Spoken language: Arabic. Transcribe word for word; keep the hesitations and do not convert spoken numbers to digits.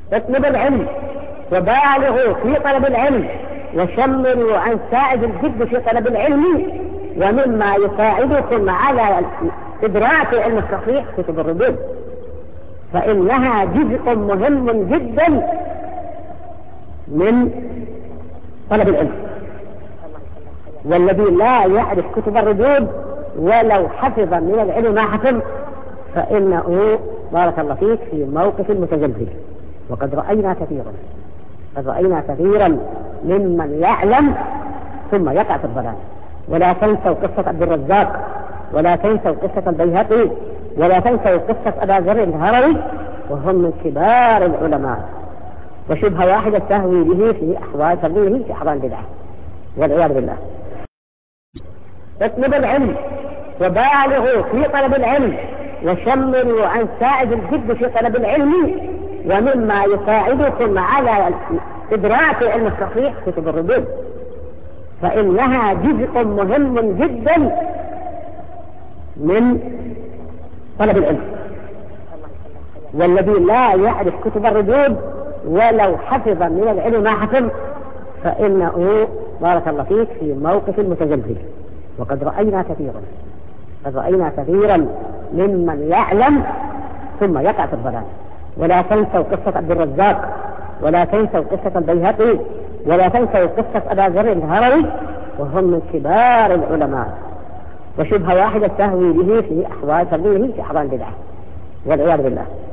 اطلبوا العلم وبالغوا في طلب العلم وشملوا عن سائد الجد في طلب العلم، ومما يساعدكم على إدراك علم الصحيح كتب الردود، فإنها جزء مهم جدا من طلب العلم. والذي لا يعرف كتب الردود ولو حفظ من العلم ما حفظ فإنه بارك الله فيك في موقف متزلزل. وقد رأينا كثيرا قد رأينا كثيرا ممن يعلم ثم يقع في الضلال. ولا تنسوا قصة عبد الرزاق، ولا تنسوا قصة البيهقي، ولا تنسوا قصة أبا ذر الهروي، وهم من كبار العلماء، وشبه واحدة تهوي به في أحوال تهويه في أحوال البدعة والعياذ بالله. اطلبوا العلم وبالغوا في طلب العلم وشملوا عن سائد الجد في طلب العلم، ومما يساعدكم على إدراك علم الصحيح كتب الردود، فإنها جزء مهم جدا من طلب العلم. والذي لا يعرف كتب الردود ولو حفظ من العلم ما حفظ فإنه بارك الله فيك في موقف متزلزل. وقد رأينا كثيرا قد رأينا كثيرا ممن يعلم ثم يقع في الضلال. ولا تنسوا قصة عبد الرزاق، ولا تنسوا قصة البيهقي، ولا تنسوا قصة أبا ذر الهروي، وهم من كبار العلماء، وشبه واحدة تهوي به في أحوال تهويه في أحوال البدعة والعياذ بالله.